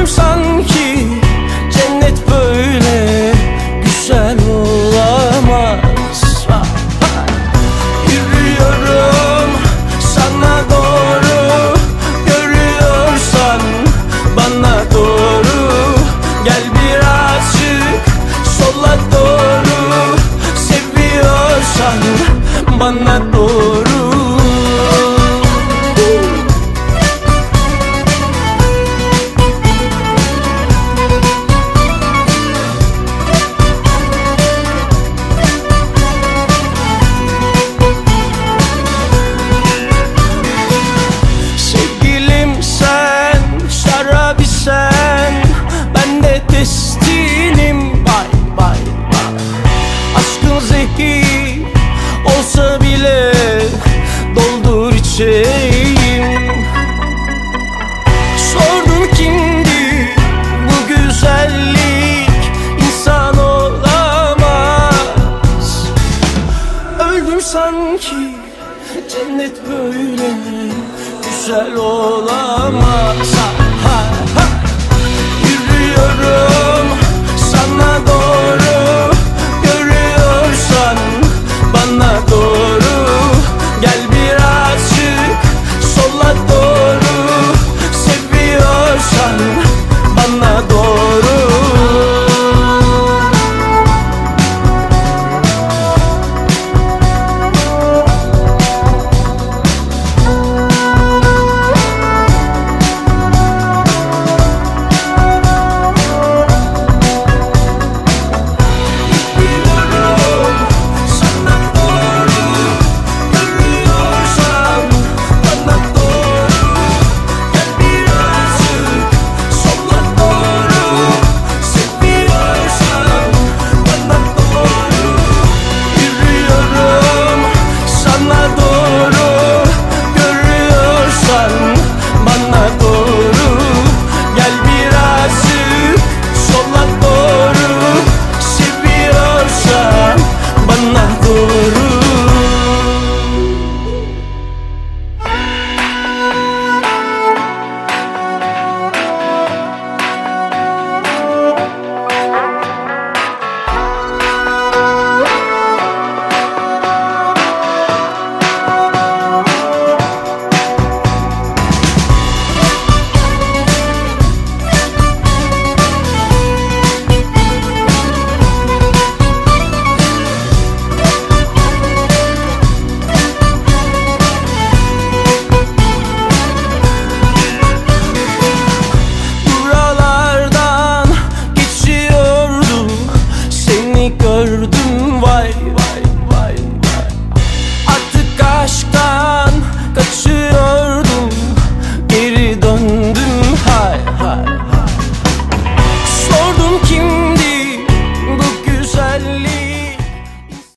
Öldüm sanki, cennet böyle güzel olamaz. Yürüyorum sana doğru, görüyorsan bana doğru. Gel birazcık sola doğru, seviyorsan bana doğru. Sen, ben de testinim, bay bay bay. Aşkın zehir olsa bile doldur içeyim. Sordun kimdi bu güzellik, insan olamaz. Öldüm sanki, cennet böyle güzel olamaz. Yürüyorum sana doğru, görüyorsan bana doğru. Gel birazcık sola doğru, seviyorsan bana doğru. Gördüm vay vay.